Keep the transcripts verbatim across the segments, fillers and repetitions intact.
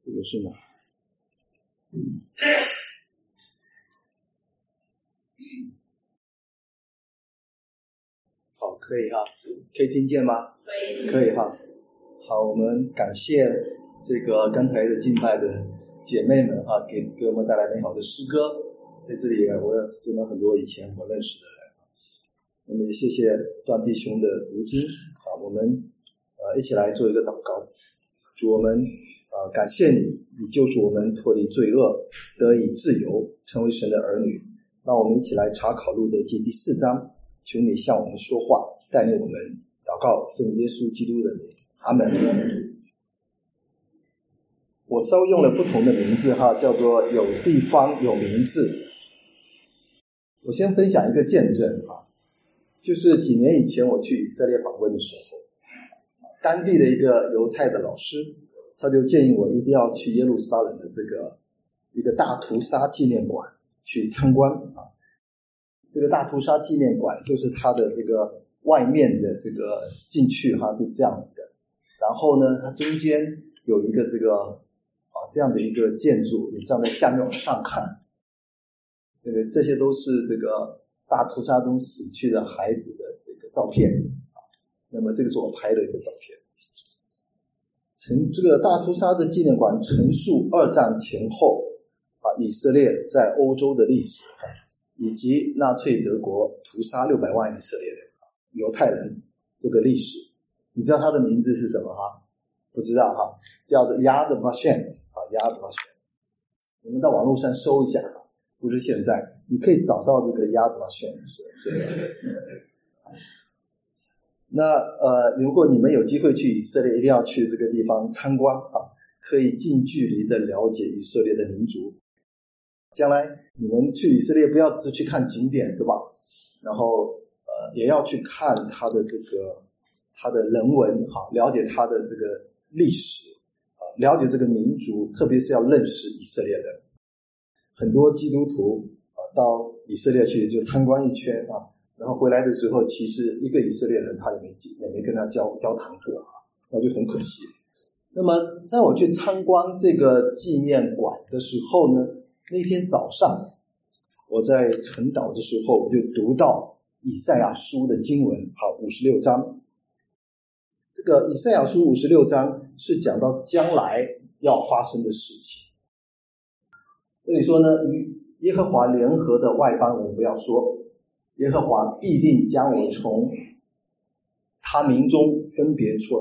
这个是哪？好，可以哈，可以听见吗？ 可以， 可以哈。好，我们感谢这个刚才的敬拜的姐妹们哈，给给我们带来美好的诗歌。在这里，我也见到很多以前我认识的人。那么也谢谢段弟兄的读经啊，我们呃一起来做一个祷告。主，我们呃感谢你，你救赎我们脱离罪恶，得以自由，成为神的儿女。那我们一起来查考路德记第四章，求你向我们说话，带领我们祷告，奉耶稣基督的名，阿门。我稍微用了不同的名字哈，叫做有地方有名字。我先分享一个见证哈，就是几年以前我去以色列访问的时候，当地的一个犹太的老师，他就建议我一定要去耶路撒冷的这个一个大屠杀纪念馆去参观啊。这个大屠杀纪念馆就是它的这个外面的这个进去哈是这样子的，然后呢，它中间有一个这个啊这样的一个建筑，你站在下面往上看，这个这些都是这个大屠杀中死去的孩子的这个照片啊。那么这个是我拍的一个照片。陈这个大屠杀的纪念馆陈述二战前后啊以色列在欧洲的历史啊，以及纳粹德国屠杀六百万以色列人犹太人这个历史。你知道他的名字是什么哈？不知道哈，叫做 Yad Vashem 啊 Yad Vashem。你们到网络上搜一下哈，不是现在，你可以找到这个 Yad Vashem 是这个。那呃，如果你们有机会去以色列，一定要去这个地方参观啊，可以近距离的了解以色列的民族。将来你们去以色列，不要只是去看景点，对吧？然后呃，也要去看它的这个它的人文，好，了解它的这个历史啊，了解这个民族，特别是要认识以色列人。很多基督徒啊，到以色列去就参观一圈啊。然后回来的时候，其实一个以色列人他也没也没跟他交交谈过啊，那就很可惜。那么在我去参观这个纪念馆的时候呢，那天早上我在晨祷的时候，我就读到以赛亚书的经文，好，五十六章。这个以赛亚书五十六章是讲到将来要发生的事情。这里说呢，与耶和华联合的外邦人不要说，耶和华必定将我从他民中分别出来。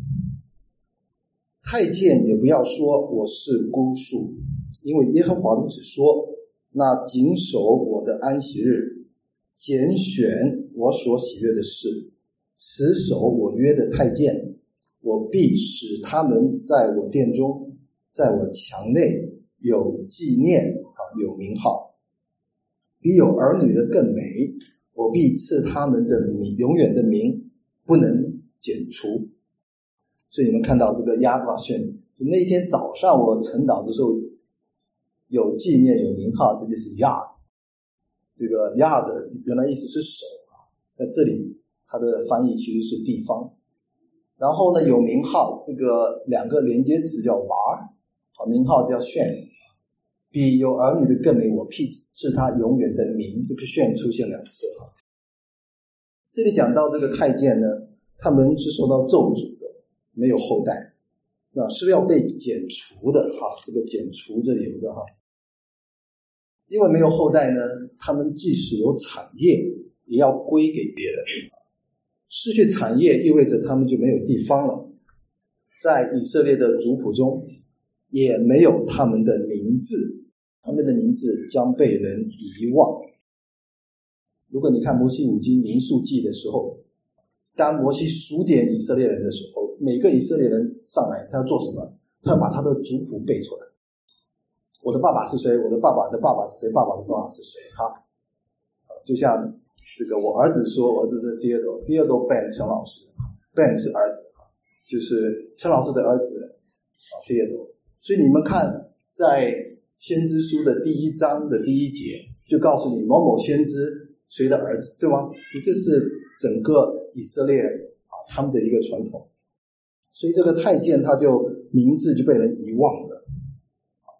太监也不要说我是孤树，因为耶和华如此说，那谨守我的安息日，拣选我所喜悦的事，持守我约的太监，我必使他们在我殿中，在我墙内有纪念，有名号，比有儿女的更美，我必赐他们的名，永远的名不能剪除。所以你们看到这个Yad Vashem，那一天早上我晨祷的时候，有纪念有名号，这就是 Yad。这个 Yad 原来意思是手啊，在这里它的翻译其实是地方。然后呢，有名号，这个两个连接词叫 var， 好，名号叫 Shem。比有儿女的更美，我必赐他永远的名。这个炫出现两次哈。这里讲到这个太监呢，他们是受到咒诅的，没有后代，那是要被剪除的哈。这个剪除这里有的哈，因为没有后代呢，他们即使有产业，也要归给别人。失去产业意味着他们就没有地方了，在以色列的族谱中也没有他们的名字。他们的名字将被人遗忘。如果你看摩西五经民数记的时候，当摩西数点以色列人的时候，每个以色列人上来他要做什么？他要把他的族谱背出来。我的爸爸是谁？我的爸爸的爸爸是谁？爸爸的爸爸是谁？哈，就像这个我儿子说，我儿子是 Theodore Theodore Ben 陈老师， Ben 是儿子，就是陈老师的儿子 Theodore。 所以你们看在先知书的第一章的第一节就告诉你某某先知谁的儿子，对吗？所以这是整个以色列啊他们的一个传统。所以这个太监他就名字就被人遗忘了。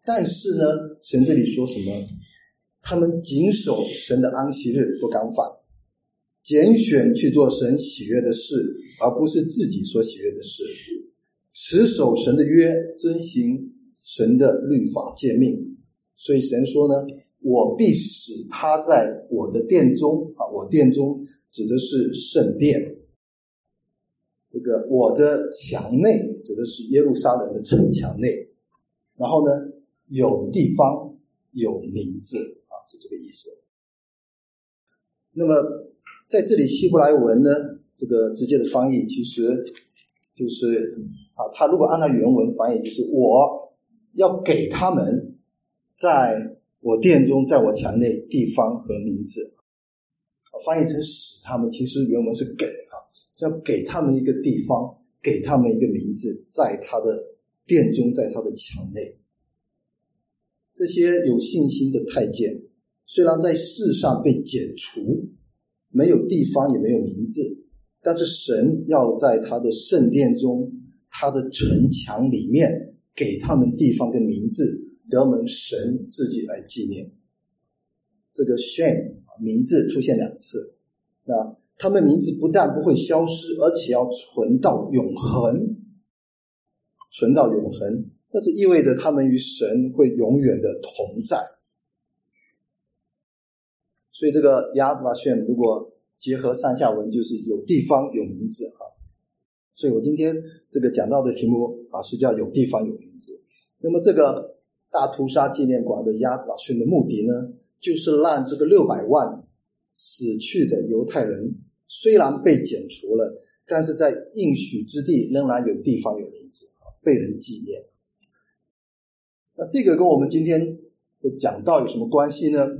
但是呢，神这里说什么？他们谨守神的安息日，不干犯，拣选去做神喜悦的事，而不是自己所喜悦的事，持守神的约，遵行神的律法诫命。所以神说呢，我必使他在我的殿中啊，我殿中指的是圣殿，这个我的墙内指的是耶路撒冷的城墙内，然后呢有地方有名字啊，是这个意思。那么在这里希伯来文呢，这个直接的翻译其实就是啊，他如果按照原文翻译，就是我要给他们在我殿中，在我墙内地方和名字。翻译成使他们，其实原文是给啊，要给他们一个地方，给他们一个名字，在他的殿中，在他的墙内。这些有信心的太监虽然在世上被剪除，没有地方也没有名字，但是神要在他的圣殿中，他的城墙里面给他们地方跟名字，得蒙神自己来纪念。这个 shame 名字出现两次，那他们名字不但不会消失，而且要存到永恒，存到永恒，那这意味着他们与神会永远的同在。所以这个 Yad Vashem 如果结合上下文，就是有地方有名字啊。所以我今天这个讲到的题目啊是叫有地方有名字。那么这个大屠杀纪念馆的 Yad Vashem 的目的呢，就是让这个六百万死去的犹太人虽然被剪除了，但是在应许之地仍然有地方有名字，被人纪念。那这个跟我们今天的讲道有什么关系呢？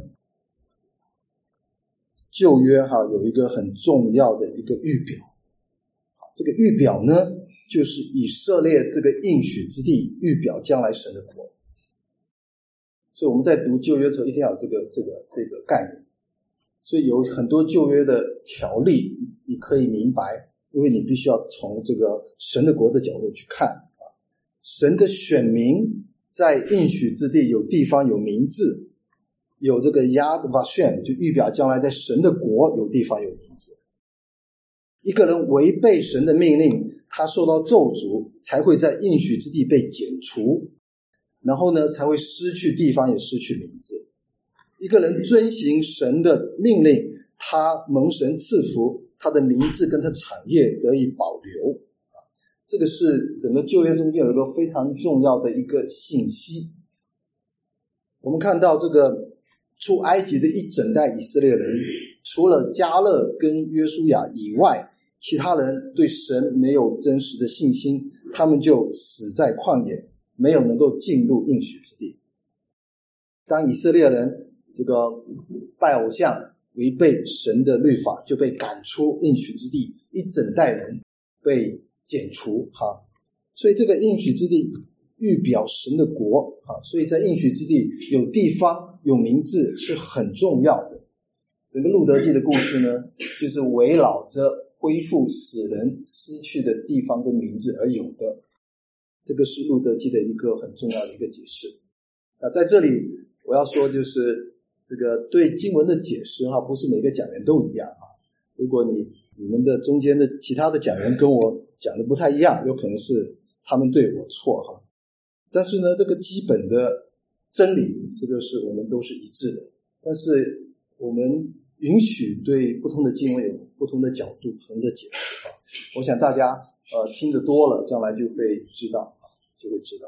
旧约哈有一个很重要的一个预表，这个预表呢，就是以色列这个应许之地预表将来神的国。所以我们在读旧约的时候一定要有这个这个这个概念。所以有很多旧约的条例你可以明白，因为你必须要从这个神的国的角度去看啊。神的选民在应许之地有地方有名字，有这个 Yad Vashem 就预表将来在神的国有地方有名字。一个人违背神的命令，他受到咒诅，才会在应许之地被剪除，然后呢才会失去地方也失去名字。一个人遵行神的命令，他蒙神赐福，他的名字跟他产业得以保留。这个是整个旧约中间有一个非常重要的一个信息。我们看到这个出埃及的一整代以色列人，除了迦勒跟约书亚以外，其他人对神没有真实的信心，他们就死在旷野，没有能够进入应许之地。当以色列人这个拜偶像，违背神的律法，就被赶出应许之地，一整代人被剪除哈。所以这个应许之地预表神的国哈，所以在应许之地有地方有名字是很重要的。整个路德记的故事呢，就是围绕着恢复死人失去的地方跟名字而有的。这个是路德记的一个很重要的一个解释。那在这里我要说，就是这个对经文的解释哈，不是每个讲员都一样啊。如果你你们的中间的其他的讲员跟我讲的不太一样，有可能是他们对我错哈。但是呢，这个基本的真理，这个是我们都是一致的。但是我们允许对不同的经文有不同的角度、不同的解释啊。我想大家呃听得多了，将来就会知道啊，就会知道。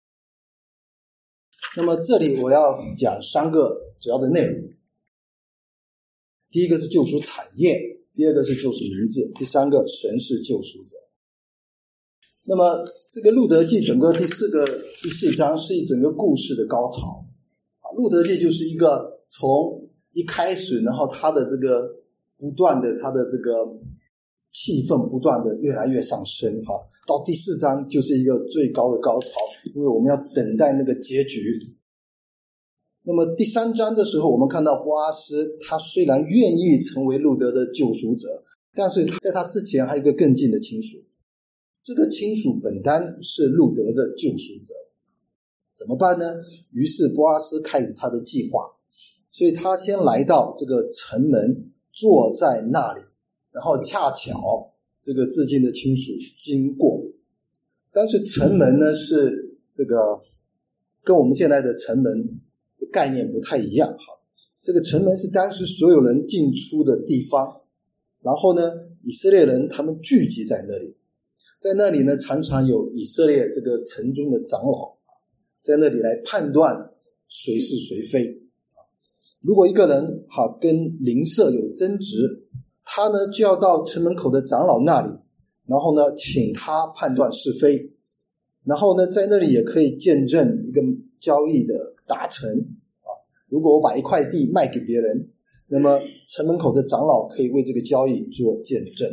那么这里我要讲三个主要的内容。第一个是救赎产业，第二个是救赎名字，第三个神是救赎者。那么这个路德记整个第四个第四章是一整个故事的高潮啊。路德记就是一个从一开始，然后他的这个不断的他的这个气氛不断的越来越上升哈，到第四章就是一个最高的高潮，因为我们要等待那个结局。那么第三章的时候，我们看到波阿斯他虽然愿意成为路德的救赎者，但是在他之前还有一个更近的亲属，这个亲属本单是路德的救赎者。 怎么办呢？于是波阿斯开始他的计划，所以他先来到这个城门，坐在那里，然后恰巧这个至近的亲属经过。但是城门呢，是这个跟我们现在的城门概念不太一样哈。这个城门是当时所有人进出的地方，然后呢，以色列人他们聚集在那里，在那里呢，常常有以色列这个城中的长老在那里来判断谁是谁非。如果一个人哈跟邻舍有争执，他呢就要到城门口的长老那里，然后呢请他判断是非，然后呢在那里也可以见证一个交易的达成啊。如果我把一块地卖给别人，那么城门口的长老可以为这个交易做见证。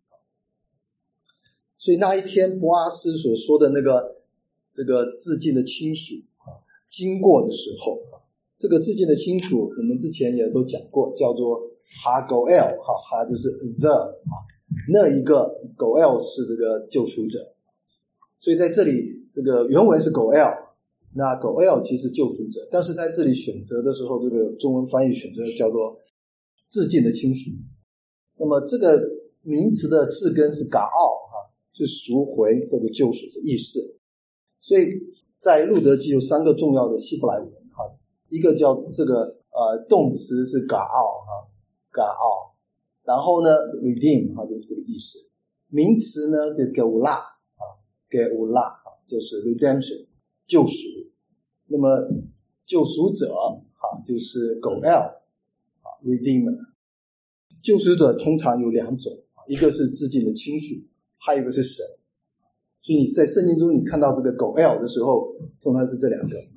所以那一天波阿斯所说的那个这个至近的亲属啊经过的时候啊，这个至近的亲属我们之前也都讲过，叫做哈狗 L 哈，哈就是 the 啊，那一个狗 L 是这个救赎者，所以在这里这个原文是狗 L， 那狗 L 其实救赎者，但是在这里选择的时候，这个中文翻译选择叫做至近的亲属。那么这个名词的字根是嘎奥哈，是赎回或者救赎的意思。所以在路德记有三个重要的希伯来文哈，一个叫这个呃动词是嘎奥哈，嘎奥，然后呢 redeem 哈就是这个意思，名词呢就 geula 啊 geula 就是 redemption 救赎，那么救赎者哈就是狗 L 啊 redeemer。救赎者通常有两种，一个是至近的亲属，还有一个是神。所以你在圣经中你看到这个狗 L 的时候，通常是这两个。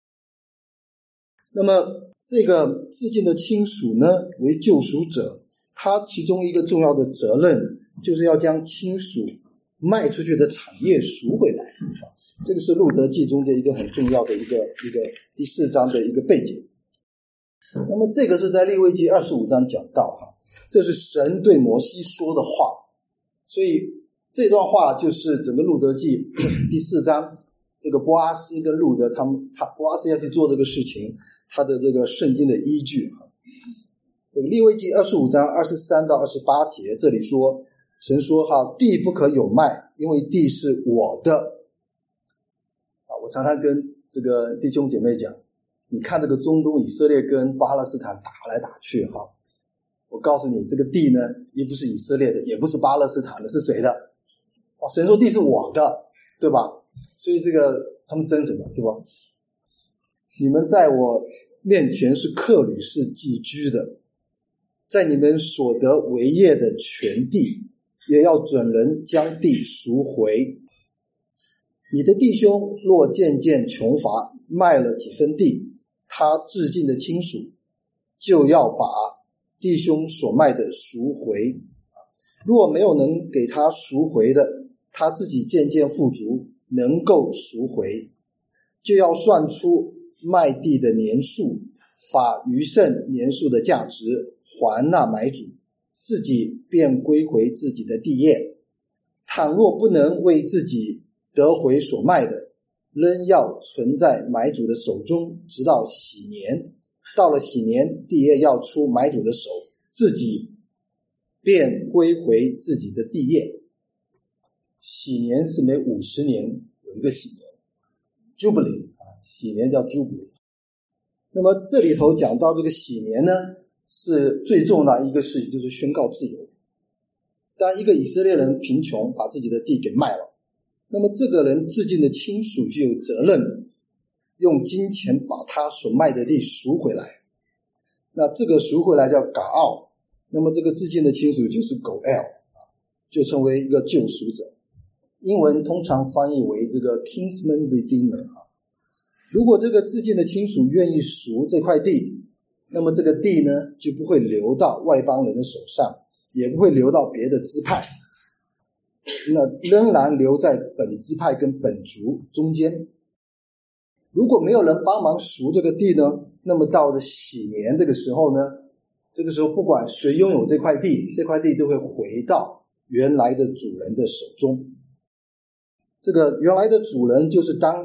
那么这个至近的亲属呢为救赎者，他其中一个重要的责任就是要将亲属卖出去的产业赎回来。这个是路德记中的一个很重要的一个一个第四章的一个背景。那么这个是在利未记二十五章讲到哈，这是神对摩西说的话，所以这段话就是整个路德记第四章，这个波阿斯跟路德他们，他波阿斯要去做这个事情，他的这个圣经的依据。利未记二十五章二十三到二十八节，这里说神说哈，地不可有卖，因为地是我的。啊，我常常跟这个弟兄姐妹讲，你看这个中东以色列跟巴勒斯坦打来打去哈，我告诉你，这个地呢，也不是以色列的，也不是巴勒斯坦的，是谁的？哦，神说地是我的，对吧？所以这个他们争什么，对吧？你们在我面前是客旅，是寄居的，在你们所得为业的全地，也要准人将地赎回。你的弟兄若渐渐穷乏，卖了几分地，他至近的亲属就要把弟兄所卖的赎回。若没有能给他赎回的，他自己渐渐富足，能够赎回，就要算出卖地的年数，把余剩年数的价值还那买主，自己便归回自己的地业。倘若不能为自己得回所卖的，仍要存在买主的手中，直到禧年。到了禧年，地业要出买主的手，自己便归回自己的地业。禧年是每五十年有一个禧年 Jubilee 啊，禧年叫 Jubilee。那么这里头讲到这个禧年呢，是最重要的一个事情，就是宣告自由。当一个以色列人贫穷，把自己的地给卖了，那么这个人至近的亲属就有责任用金钱把他所卖的地赎回来。那这个赎回来叫嘎奥，那么这个至近的亲属就是狗 L 啊，就成为一个救赎者。英文通常翻译为这个 Kinsman Redeemer 啊。如果这个至近的亲属愿意赎这块地，那么这个地呢就不会流到外邦人的手上，也不会流到别的支派，那仍然留在本支派跟本族中间。如果没有人帮忙赎这个地呢，那么到了禧年这个时候呢，这个时候不管谁拥有这块地，这块地都会回到原来的主人的手中。这个原来的主人就是当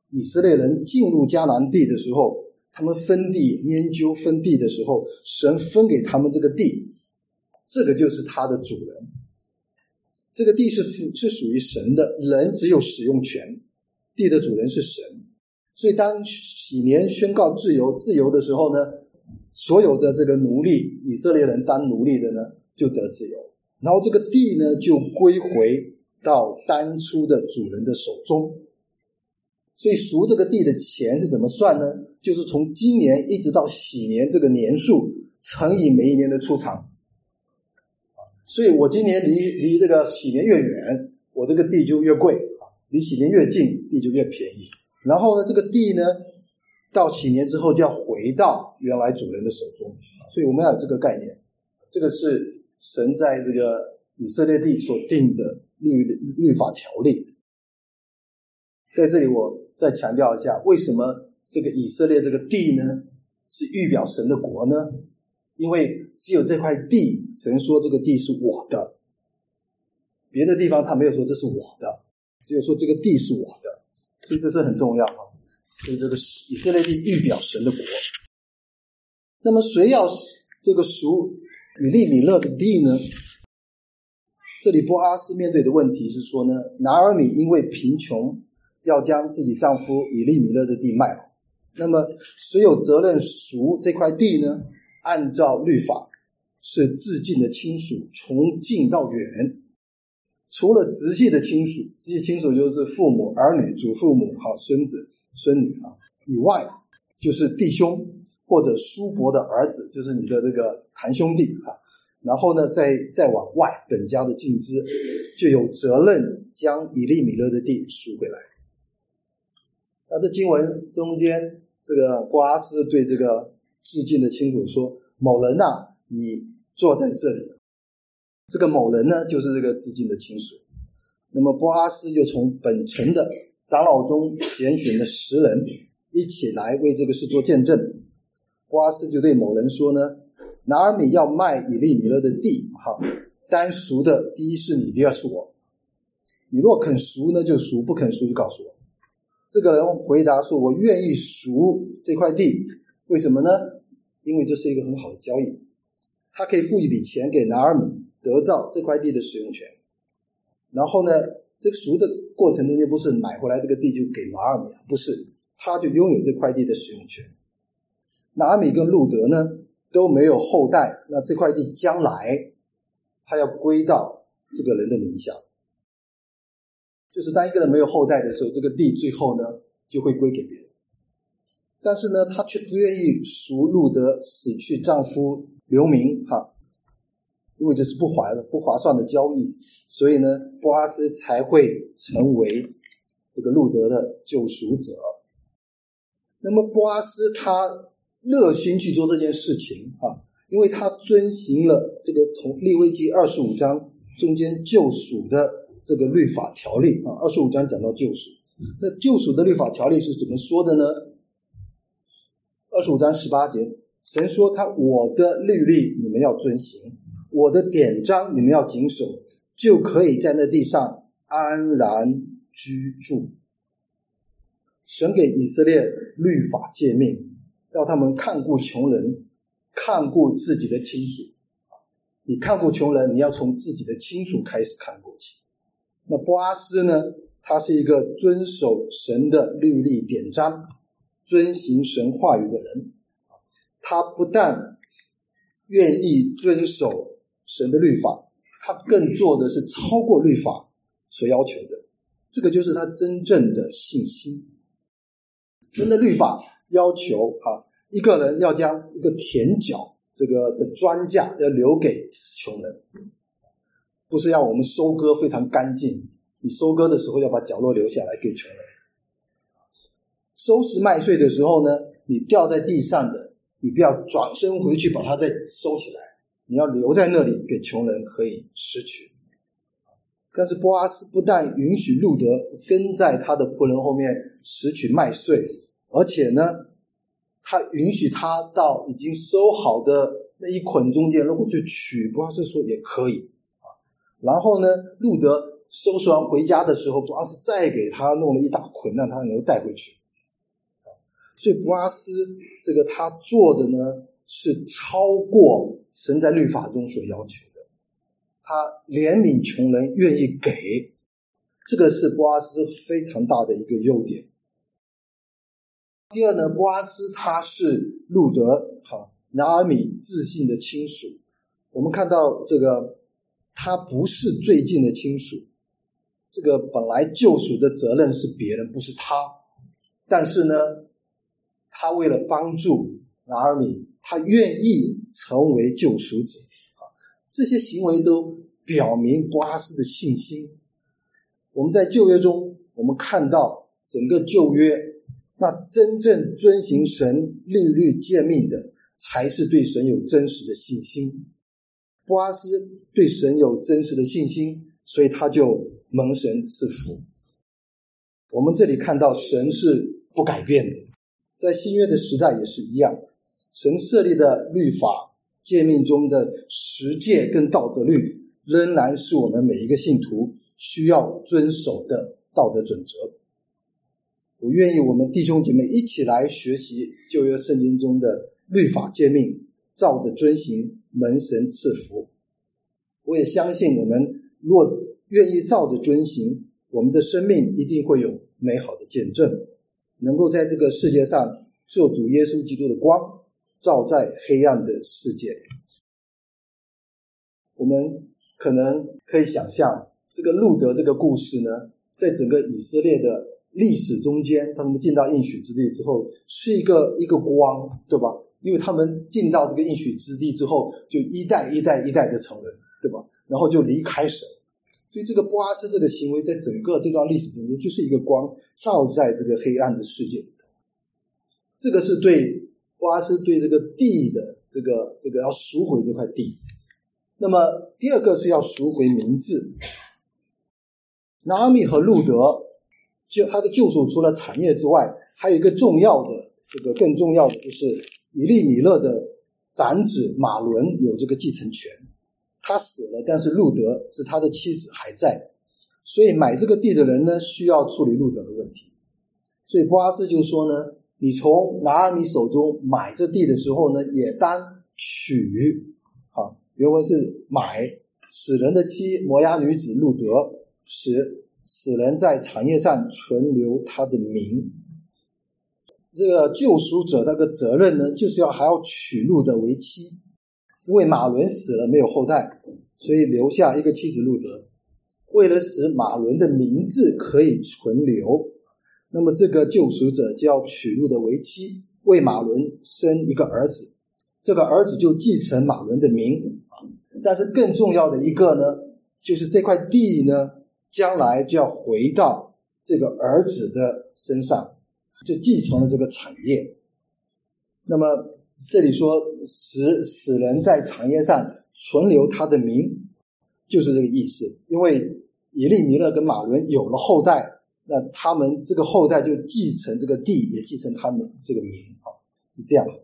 以色列人进入迦南地的时候，他们分地研究分地的时候，神分给他们这个地，这个就是他的主人。这个地是是属于神的，人只有使用权，地的主人是神。所以当禧年宣告自由自由的时候呢，所有的这个奴隶，以色列人当奴隶的呢就得自由，然后这个地呢就归回到当初的主人的手中。所以赎这个地的钱是怎么算呢？就是从今年一直到禧年这个年数乘以每一年的出场。所以我今年离离这个禧年越远，我这个地就越贵，离禧年越近，地就越便宜。然后呢，这个地呢到禧年之后就要回到原来主人的手中。所以我们要有这个概念，这个是神在这个以色列地所定的律律法条例。在这里我再强调一下，为什么这个以色列这个地呢是预表神的国呢？因为只有这块地，神说这个地是我的，别的地方他没有说这是我的，只有说这个地是我的，所以这是很重要啊。所以这个以色列地预表神的国。那么谁要这个赎以利米勒的地呢？这里波阿斯面对的问题是说呢，拿俄米因为贫穷要将自己丈夫以利米勒的地卖了，那么谁有责任赎这块地呢？按照律法是自近的亲属，从近到远，除了直系的亲属，直系亲属就是父母、儿女、祖父母、孙子、孙女以外，就是弟兄或者叔伯的儿子，就是你的这个堂兄弟。然后呢再再往外，本家的近支就有责任将以利米勒的地赎回来。那这经文中间，这个波阿斯对这个至近的亲属说，某人啊，你坐在这里。这个某人呢就是这个至近的亲属。那么波阿斯就从本城的长老中拣选了十人一起来为这个事做见证。波阿斯就对某人说呢，拿俄米要卖以利米勒的地，哈，单赎的第一是你，第二是我。你若肯赎呢就赎，不肯赎就告诉我。这个人回答说，我愿意赎这块地。为什么呢？因为这是一个很好的交易，他可以付一笔钱给拿俄米，得到这块地的使用权。然后呢，这个赎的过程中间不是买回来这个地就给拿俄米，不是，他就拥有这块地的使用权。拿俄米跟路德呢都没有后代，那这块地将来他要归到这个人的名下。就是当一个人没有后代的时候，这个地最后呢就会归给别人。但是呢，他却不愿意赎路德死去丈夫留名哈，因为这是不划的不划算的交易，所以呢，波阿斯才会成为这个路德的救赎者。那么波阿斯他热心去做这件事情啊，因为他遵行了这个从利未记二十五章中间救赎的这个律法条例啊，二十五章讲到救赎。那救赎的律法条例是怎么说的呢？二十五章十八节，神说他我的律例你们要遵行，我的典章你们要谨守，就可以在那地上安然居住。神给以色列律法诫命，要他们看顾穷人，看顾自己的亲属。你看顾穷人，你要从自己的亲属开始看顾起。那波阿斯呢，他是一个遵守神的律例典章，遵行神话语的人。他不但愿意遵守神的律法，他更做的是超过律法所要求的，这个就是他真正的信心。神的律法要求啊，一个人要将一个田角这个的庄稼要留给穷人，不是要我们收割非常干净，你收割的时候要把角落留下来给穷人。收拾麦穗的时候呢，你掉在地上的，你不要转身回去把它再收起来，你要留在那里给穷人可以拾取。但是波阿斯不但允许路德跟在他的仆人后面拾取麦穗，而且呢，他允许他到已经收好的那一捆中间，如果去取，波阿斯说也可以啊。然后呢，路德收拾完回家的时候，波阿斯再给他弄了一大捆，让他能够带回去。所以波阿斯这个他做的呢，是超过神在律法中所要求的。他怜悯穷人，愿意给，这个是波阿斯非常大的一个优点。第二呢，波阿斯他是路德哈拿俄米自信的亲属。我们看到这个他不是最近的亲属，这个本来救赎的责任是别人，不是他，但是呢他为了帮助拿俄米，他愿意成为救赎者。这些行为都表明波阿斯的信心。我们在旧约中，我们看到整个旧约，那真正遵行神律律诫命的，才是对神有真实的信心。波阿斯对神有真实的信心，所以他就蒙神赐福。我们这里看到神是不改变的，在新约的时代也是一样，神设立的律法诫命中的十诫跟道德律，仍然是我们每一个信徒需要遵守的道德准则。我愿意我们弟兄姐妹一起来学习旧约圣经中的律法诫命，照着遵行，蒙神赐福。我也相信我们若愿意照着遵行，我们的生命一定会有美好的见证，能够在这个世界上做主耶稣基督的光，照在黑暗的世界里。我们可能可以想象，这个路德这个故事呢，在整个以色列的历史中间，他们进到应许之地之后，是一个一个光，对吧？因为他们进到这个应许之地之后，就一代一代一代的成人，对吧？然后就离开神，所以这个波阿斯这个行为，在整个这段历史中间，就是一个光，照在这个黑暗的世界里头。这个是对波阿斯对这个地的这个这个要赎回这块地。那么第二个是要赎回名字。拿俄米和路德，就他的救赎除了产业之外，还有一个重要的，这个更重要的就是以利米勒的长子马伦有这个继承权。他死了，但是路德是他的妻子还在，所以买这个地的人呢，需要处理路德的问题。所以波阿斯就说呢，你从拿俄米手中买这地的时候呢，也当取，啊，原文是买死人的妻摩押女子路德，使死人在产业上存留他的名。这个救赎者那个责任呢，就是要还要娶路德为妻，因为马伦死了没有后代，所以留下一个妻子路德。为了使马伦的名字可以存留，那么这个救赎者就要娶路德为妻，为马伦生一个儿子，这个儿子就继承马伦的名。但是更重要的一个呢，就是这块地呢，将来就要回到这个儿子的身上，就继承了这个产业。那么这里说使死人在产业上存留他的名，就是这个意思。因为以利米勒跟马伦有了后代，那他们这个后代就继承这个地，也继承他们这个名，是这样。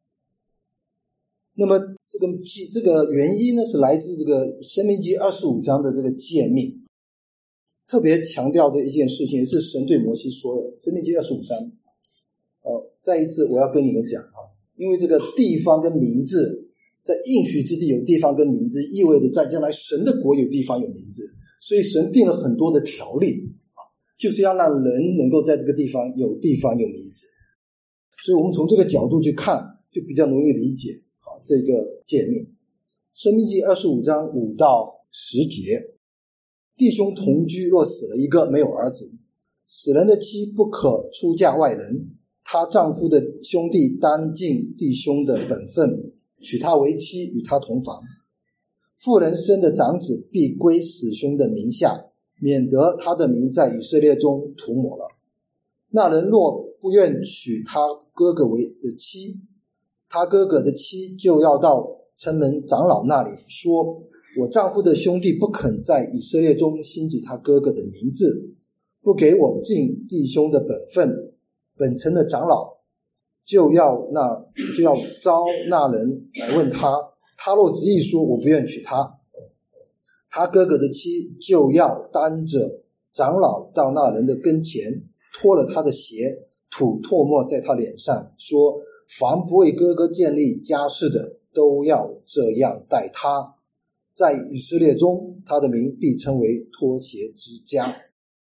那么这个这个原因呢，是来自这个申命记二十五章的这个诫命，特别强调的一件事情，也是神对摩西说的。申命记二十五章，呃，再一次我要跟你们讲啊，因为这个地方跟名字，在应许之地有地方跟名字，意味着在将来神的国有地方有名字，所以神定了很多的条例啊，就是要让人能够在这个地方有地方有名字。所以我们从这个角度去看，就比较容易理解啊这个诫命。申命记二十五章五到十节，弟兄同居若死了一个没有儿子，死人的妻不可出嫁外人，她丈夫的兄弟当尽弟兄的本分，娶她为妻，与她同房。妇人生的长子必归死兄的名下，免得他的名在以色列中涂抹了。那人若不愿娶他哥哥为的妻，他哥哥的妻就要到城门长老那里说，我丈夫的兄弟不肯在以色列中兴起他哥哥的名字，不给我尽弟兄的本分，本城的长老就要那就要招那人来问他，他若执意说我不愿娶她， 他哥哥的妻就要担着长老到那人的跟前，脱了他的鞋，吐唾沫在他脸上，说凡不为哥哥建立家室的，都要这样待他。在以色列中，他的名必称为脱鞋之家。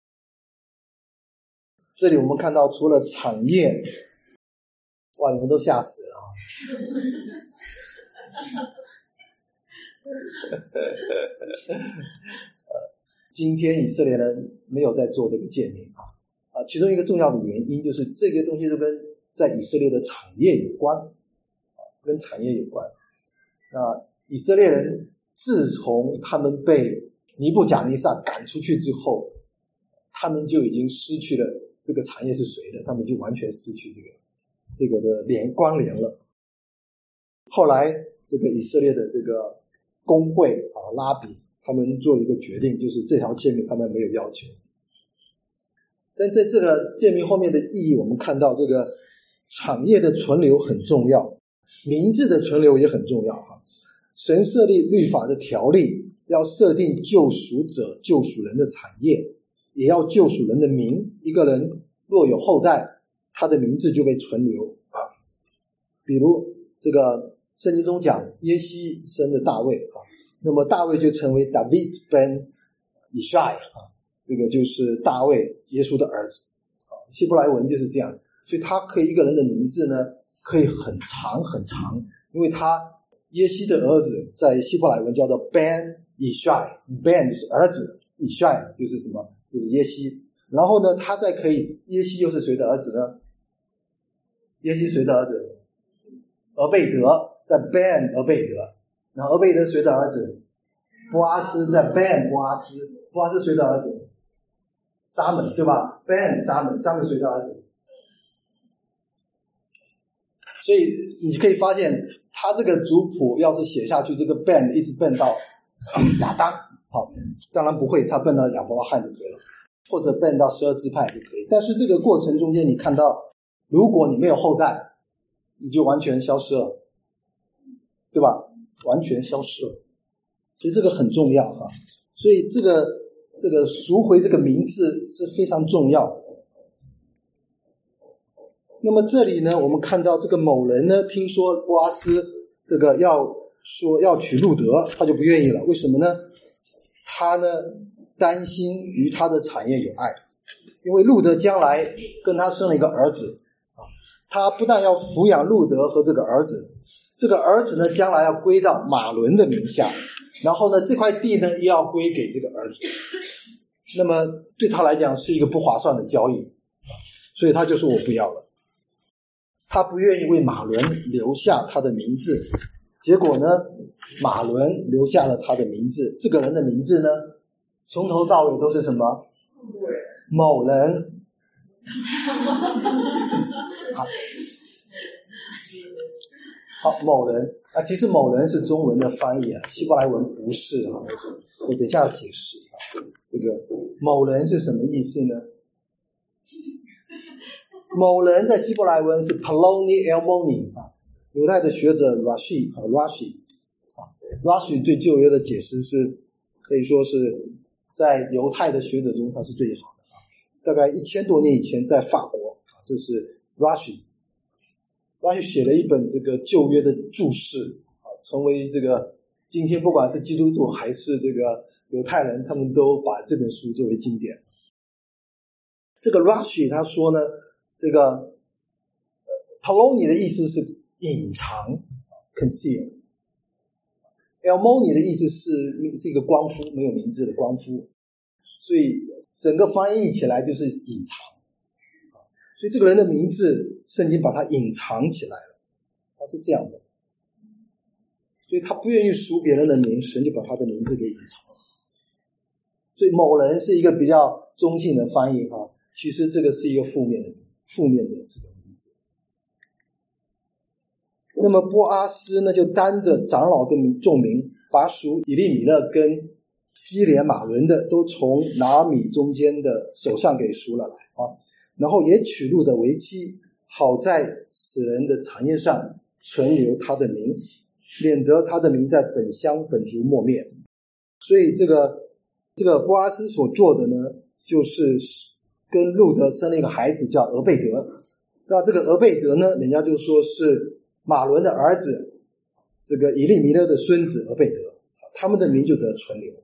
这里我们看到，除了产业，哇，你们都吓死了啊！今天以色列人没有在做这个诫命啊啊，其中一个重要的原因就是这个东西都跟在以色列的产业有关啊，跟产业有关。那以色列人自从他们被尼布甲尼撒赶出去之后，他们就已经失去了这个产业是谁的，他们就完全失去这个这个的连关联了。后来这个以色列的这个公会啊拉比，他们做了一个决定，就是这条诫命他们没有要求。但在这个诫命后面的意义，我们看到这个产业的存留很重要，名字的存留也很重要啊。神设立律法的条例，要设定救赎者、救赎人的产业，也要救赎人的名。一个人若有后代，他的名字就被存留啊。比如这个圣经中讲耶西生的大卫啊，那么大卫就成为 David ben Ishai 啊，这个就是大卫耶稣的儿子啊。希伯来文就是这样，所以他可以一个人的名字呢可以很长很长，因为他耶西的儿子在希伯来文叫做 Ben Ishai， Ben 是儿子， Ishai 就是什么，就是耶西。然后呢他再可以，耶西又是谁的儿子呢？耶西谁的儿子？俄贝德，在 Ben 俄贝德。然后俄贝德谁的儿子？波阿斯，在 Ben 波阿斯。波阿斯谁的儿子？撒门，对吧？ Ben 撒门，撒门谁的儿子？所以你可以发现他这个族谱要是写下去，这个 Ben 一直奔到亚当，好，当然不会，他奔到亚伯拉罕就可以了，或者奔到十二支派就可以。但是这个过程中间你看到，如果你没有后代，你就完全消失了，对吧？完全消失了。所以这个很重要啊。所以这个这个赎回这个名字是非常重要的。那么这里呢，我们看到这个某人呢，听说波阿斯这个要说要娶路德，他就不愿意了。为什么呢？他呢担心与他的产业有碍，因为路德将来跟他生了一个儿子啊，他不但要抚养路德和这个儿子，这个儿子呢将来要归到马伦的名下，然后呢这块地呢又要归给这个儿子，那么对他来讲是一个不划算的交易，所以他就说我不要了。他不愿意为马伦留下他的名字，结果呢马伦留下了他的名字。这个人的名字呢从头到尾都是什么？某人。好，好，某人啊，其实某人是中文的翻译啊，希伯来文不是啊，我等一下要解释啊。这个某人是什么意思呢？某人在希伯来文是 Paloni Elmoni 啊，犹太的学者 Rashi 和 Rashi 啊 ，Rashi 对旧约的解释是可以说是在犹太的学者中他是最好的啊。大概一千多年以前在法国啊，这是 Rashi。Rashi 写了一本这个旧约的注释啊，成为这个今天不管是基督徒还是这个犹太人，他们都把这本书作为经典。这个 Rashi 他说呢，这个呃 Paloni 的意思是隐藏 conceal， Elmoni 的意思是是一个光夫，没有名字的光夫，所以整个翻译起来就是隐藏。所以这个人的名字圣经把他隐藏起来了，他是这样的，所以他不愿意赎别人的名，神就把他的名字给隐藏了。所以某人是一个比较中性的翻译哈，其实这个是一个负面的负面的这个名字。那么波阿斯呢就担着长老跟众民，把属以利米勒跟基连马伦的都从拿俄米中间的手上给赎了来啊。然后也娶路德为妻，好在死人的产业上存留他的名，免得他的名在本乡本族没灭。 所以这个这个波阿斯所做的呢，就是跟路德生了一个孩子叫俄贝德。那这个俄贝德呢，人家就说是马伦的儿子，这个以利米勒的孙子俄贝德，他们的名就得存留。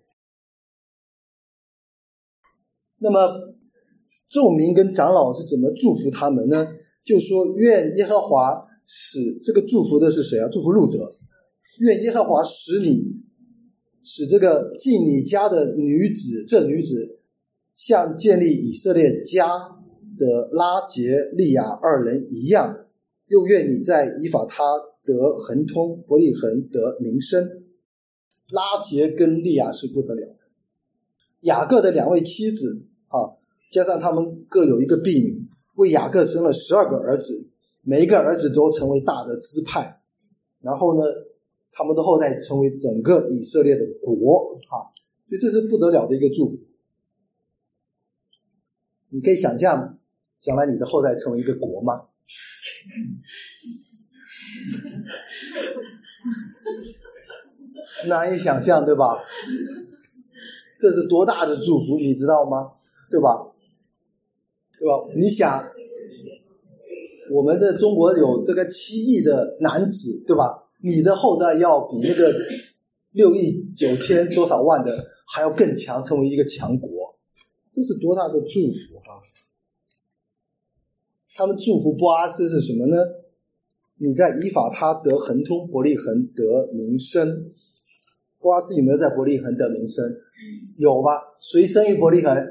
那么众民跟长老是怎么祝福他们呢？就说愿耶和华使，这个祝福的是谁啊？祝福路德。愿耶和华使你使这个进你家的女子，这女子像建立以色列家的拉结利亚二人一样，又愿你在以法他得亨通，伯利恒得名声。拉结跟利亚是不得了的，雅各的两位妻子啊，加上他们各有一个婢女，为雅各生了十二个儿子，每一个儿子都成为大的支派，然后呢他们的后代成为整个以色列的国啊，所以这是不得了的一个祝福。你可以想象将来你的后代成为一个国吗？难以想象，对吧？这是多大的祝福，你知道吗？对吧？对吧？你想，我们在中国有这个七亿的男子，对吧？你的后代要比那个六亿九千多少万的还要更强，成为一个强国，这是多大的祝福啊！他们祝福波阿斯是什么呢？你在以法他得亨通，伯利恒得名声。波阿斯有没有在伯利恒得名声？有吧？谁生于伯利恒？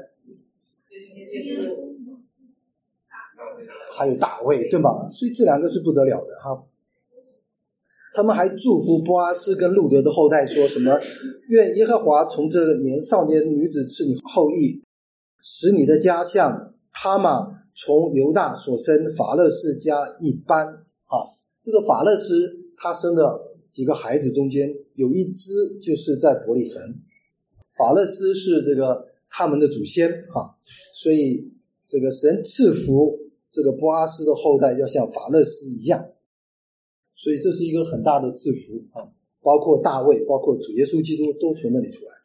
还有大卫，对吧？所以这两个是不得了的哈。他们还祝福波阿斯跟路德的后代，说什么？愿耶和华从这个年少年女子赐你后裔，使你的家像他玛从犹大所生法勒斯家一般啊。这个法勒斯他生的几个孩子中间有一支就是在伯利恒，法勒斯是这个他们的祖先啊，所以这个神赐福这个波阿斯的后代要像法勒斯一样。所以这是一个很大的赐福啊，包括大卫，包括主耶稣基督都从那里出来。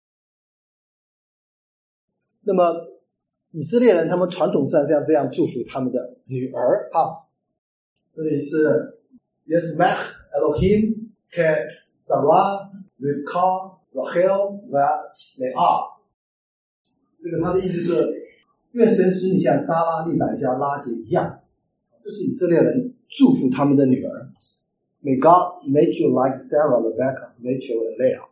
那么以色列人他们传统上像这样祝福他们的女儿啊，这里是 Yismach Elohim ke Sarah Rivka Rachel va Leah， 这个他的意思是愿神使你像撒拉、利百加、拉结一样，这是以色列人祝福他们的女儿。May God make you like Sarah, Rebecca, Rachel and Leah。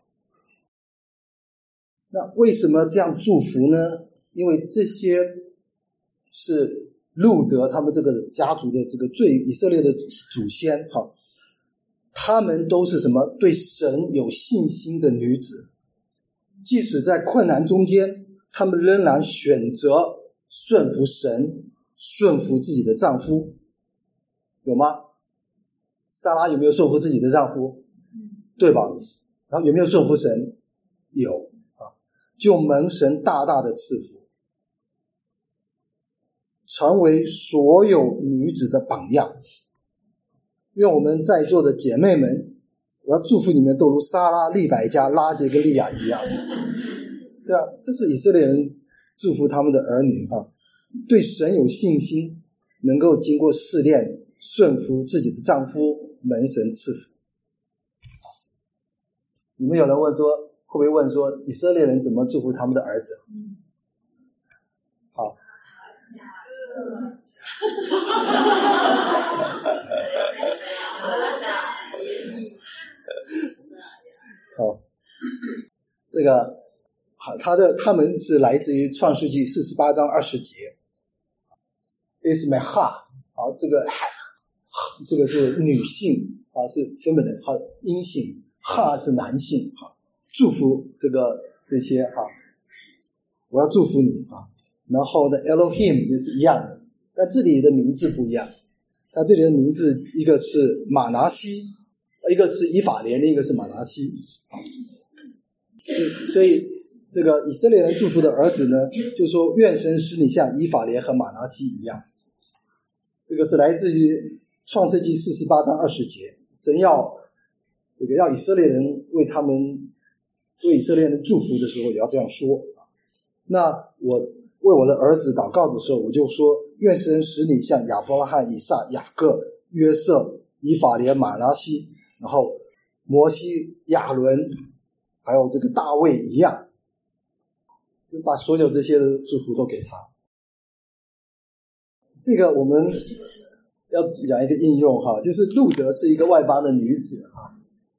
那为什么这样祝福呢？因为这些是路德他们这个家族的这个最以色列的祖先哈，他们都是什么？对神有信心的女子，即使在困难中间，他们仍然选择顺服神，顺服自己的丈夫，有吗？撒拉有没有顺服自己的丈夫？对吧？然后有没有顺服神？有啊，就蒙神大大的赐福，成为所有女子的榜样。愿我们在座的姐妹们，我要祝福你们都如撒拉、利百加、拉结跟利亚一样，对啊，这是以色列人祝福他们的儿女啊，对神有信心，能够经过试炼顺服自己的丈夫，蒙神赐福。你们有人问说，会不会问说以色列人怎么祝福他们的儿子？好，好，这个好，他的他们是来自于创世纪四十八章二十节 ，is my heart， 好，这个这个是女性啊，是 feminine， 好，阴性，哈是男性，好，祝福这个这些哈，我要祝福你啊。然后的 Elohim 也是一样的，但这里的名字不一样，它这里的名字一个是马拿西，一个是以法莲，另一个是马拿西啊。所以这个以色列人祝福的儿子呢，就说愿神使你像以法莲和马拿西一样。这个是来自于创世纪四十八章二十节，神要这个要以色列人为他们对以色列人祝福的时候也要这样说。那我为我的儿子祷告的时候，我就说，愿神使你像亚伯拉罕、以撒、雅各、约瑟、以法莲、马拿西，然后摩西、亚伦，还有这个大卫一样，就把所有这些的祝福都给他。这个我们要讲一个应用哈，就是路德是一个外邦的女子哈，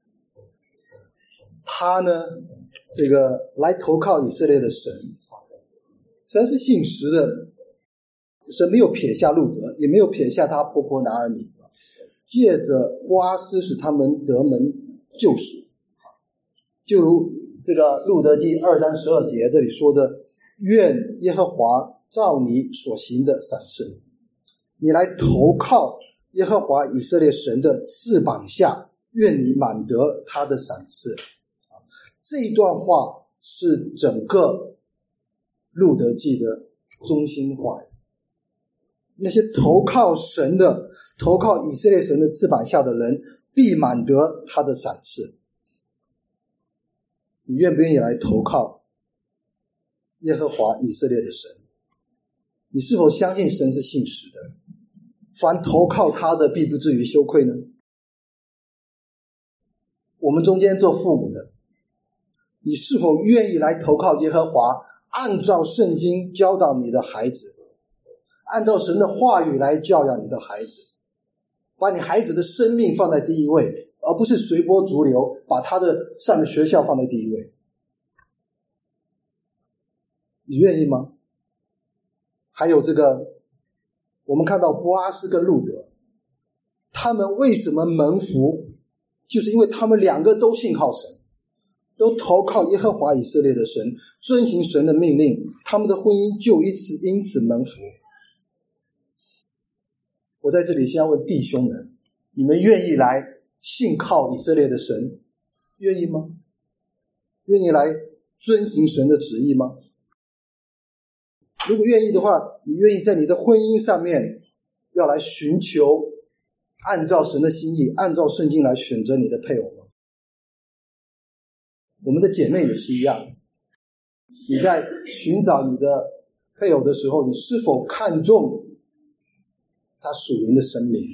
她呢这个来投靠以色列的神，神是信实的，神没有撇下路德，也没有撇下她婆婆拿尔米，借着波阿斯使他们得门救赎。就如这个路德记二章十二节这里说的，愿耶和华照你所行的赏赐你，你来投靠耶和华以色列神的翅膀下，愿你满得他的赏赐。这一段话是整个路德记的中心话语。那些投靠神的，投靠以色列神的翅膀下的人，必满得他的赏赐。你愿不愿意来投靠耶和华以色列的神？你是否相信神是信实的？凡投靠他的，必不至于羞愧呢？我们中间做父母的，你是否愿意来投靠耶和华，按照圣经教导你的孩子，按照神的话语来教养你的孩子，把你孩子的生命放在第一位，而不是随波逐流，把他的上的学校放在第一位？你愿意吗？还有这个，我们看到波阿斯跟路德，他们为什么蒙福？就是因为他们两个都信靠神，都投靠耶和华以色列的神，遵行神的命令，他们的婚姻就因此因此蒙福。我在这里先要问弟兄们，你们愿意来信靠以色列的神？愿意吗？愿意来遵行神的旨意吗？如果愿意的话，你愿意在你的婚姻上面要来寻求按照神的心意，按照圣经来选择你的配偶吗？我们的姐妹也是一样，你在寻找你的配偶的时候，你是否看重他属灵的生命？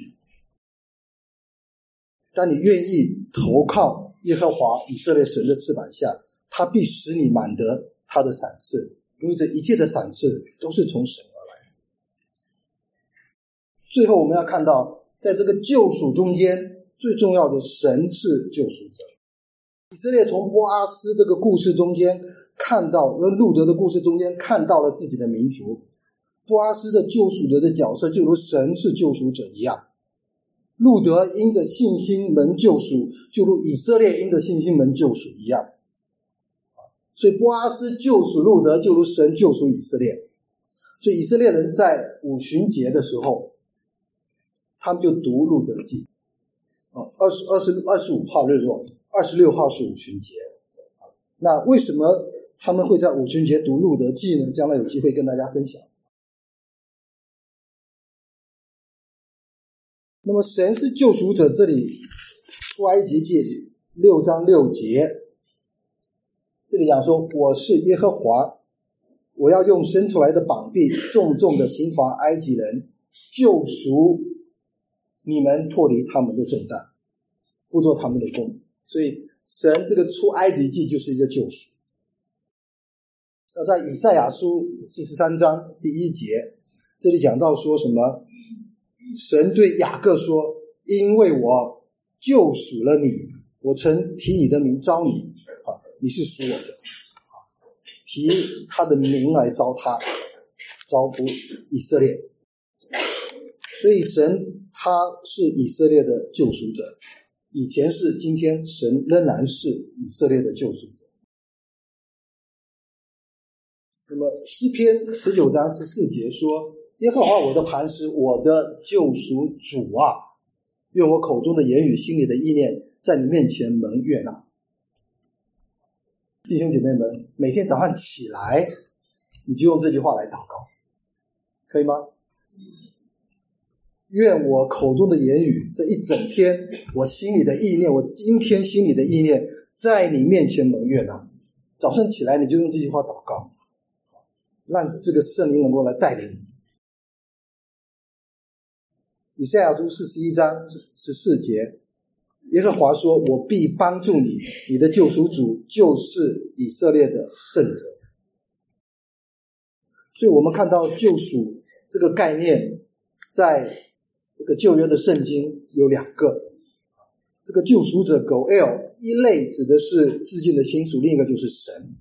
当你愿意投靠耶和华以色列神的翅膀下，他必使你满得他的赏赐，因为这一切的赏赐都是从神而来。最后我们要看到，在这个救赎中间，最重要的，神是救赎者。以色列从波阿斯这个故事中间看到，跟路德的故事中间看到了自己的民族。波阿斯的救赎者的角色就如神是救赎者一样，路德因着信心蒙救赎，就如以色列因着信心蒙救赎一样。所以波阿斯救赎路德，就如神救赎以色列。所以以色列人在五旬节的时候，他们就读路德记。二十、二十、二十五号日落，二十六号是五旬节。那为什么他们会在五旬节读路德记呢？将来有机会跟大家分享。那么神是救赎者，这里出埃及记六章六节，这里讲说，我是耶和华，我要用伸出来的膀臂重重的刑罚埃及人，救赎你们脱离他们的重担，不做他们的工。所以神这个出埃及记就是一个救赎。要在以赛亚书四十三章第一节，这里讲到说什么？神对雅各说，因为我救赎了你，我曾提你的名招你，啊，你是属我的，啊，提他的名来招他，招呼以色列。所以神他是以色列的救赎者，以前是，今天神仍然是以色列的救赎者。那么诗篇十九章十四节说，耶和华我的磐石，我的救赎主啊，愿我口中的言语，心里的意念，在你面前蒙悦纳。弟兄姐妹们，每天早上起来，你就用这句话来祷告，可以吗？愿我口中的言语，这一整天我心里的意念，我今天心里的意念，在你面前蒙悦纳。 早上起来你就用这句话祷告，让这个圣灵能够来带领你。以赛亚书四十一章十四节，耶和华说，我必帮助你，你的救赎主就是以色列的圣者。所以我们看到救赎这个概念在这个旧约的圣经有两个，这个救赎者 Goel 一类指的是至近的亲属，另一个就是神。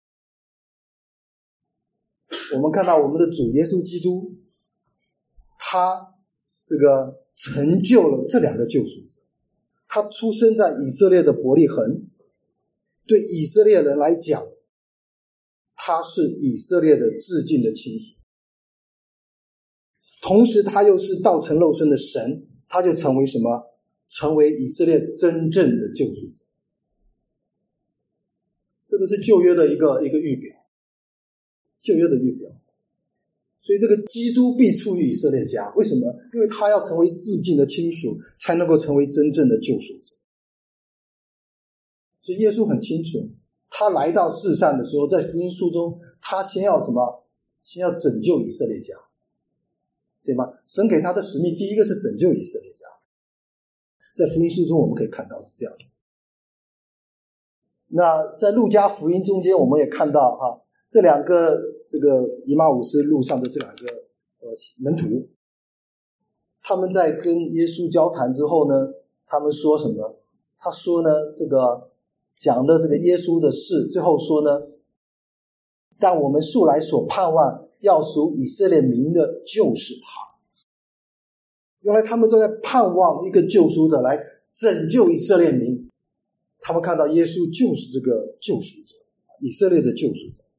我们看到我们的主耶稣基督，他这个成就了这两个救赎者。他出生在以色列的伯利恒，对以色列人来讲，他是以色列的至近的亲属，同时他又是道成肉身的神，他就成为什么？成为以色列真正的救赎者。这个是旧约的一个一个预表，旧约的预表。所以这个基督必出于以色列家，为什么？因为他要成为至近的亲属，才能够成为真正的救赎者。所以耶稣很清楚，他来到世上的时候，在福音书中，他先要什么？先要拯救以色列家，对吗？神给他的使命，第一个是拯救以色列家。在福音书中我们可以看到是这样的。那在路加福音中间，我们也看到哈，这两个这个以马忤斯路上的这两个呃门徒，他们在跟耶稣交谈之后呢，他们说什么？他说呢，这个讲的这个耶稣的事，最后说呢，但我们素来所盼望要属以色列民的就是他。原来他们都在盼望一个救赎者来拯救以色列民，他们看到耶稣就是这个救赎者，以色列的救赎者。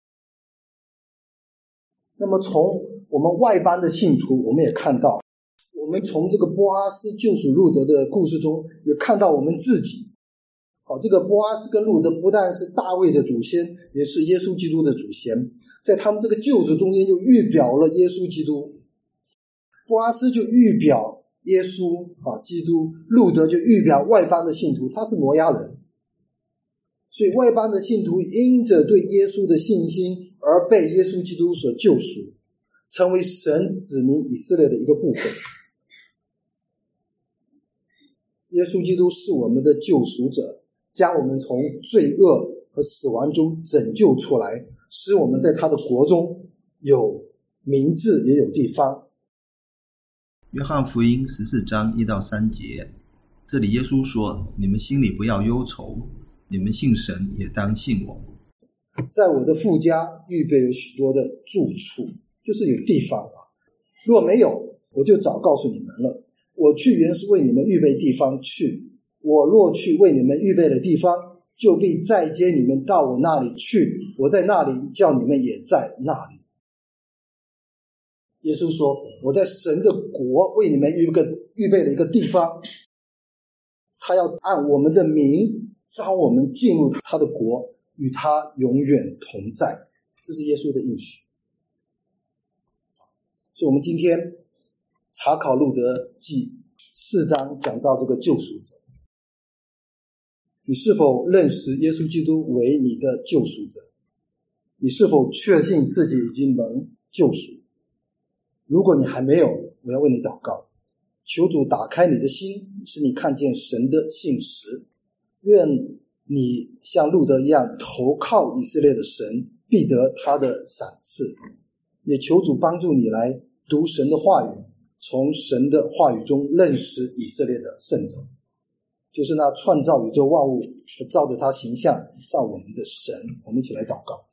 那么从我们外邦的信徒，我们也看到，我们从这个波阿斯救赎路得的故事中也看到我们自己。好，这个波阿斯跟路得不但是大卫的祖先，也是耶稣基督的祖先，在他们这个救赎中间就预表了耶稣基督。波阿斯就预表耶稣啊，基督，路得就预表外邦的信徒，他是挪亚人。所以外邦的信徒因着对耶稣的信心而被耶稣基督所救赎，成为神子民以色列的一个部分。耶稣基督是我们的救赎者，将我们从罪恶和死亡中拯救出来，使我们在他的国中有名字也有地方。 约翰福音十四章一到三节，这里耶稣说，你们心里不要忧愁，你们信神也当信我。 在我的父家预备有许多的住处，就是有地方啊。若没有，我就早告诉你们了。我去原是为你们预备地方去，我若去为你们预备了地方，就必再接你们到我那里去，我在那里，叫你们也在那里。耶稣说，我在神的国为你们预备预备了一个地方，他要按我们的名招我们进入他的国，与他永远同在。这是耶稣的应许。所以我们今天查考路得记四章讲到这个救赎者，你是否认识耶稣基督为你的救赎者？你是否确信自己已经蒙救赎？如果你还没有，我要为你祷告，求主打开你的心，使你看见神的信实。愿你像路得一样投靠以色列的神，必得他的赏赐。也求主帮助你来读神的话语，从神的话语中认识以色列的圣者，就是那创造宇宙万物照着他形象造我们的神。我们一起来祷告。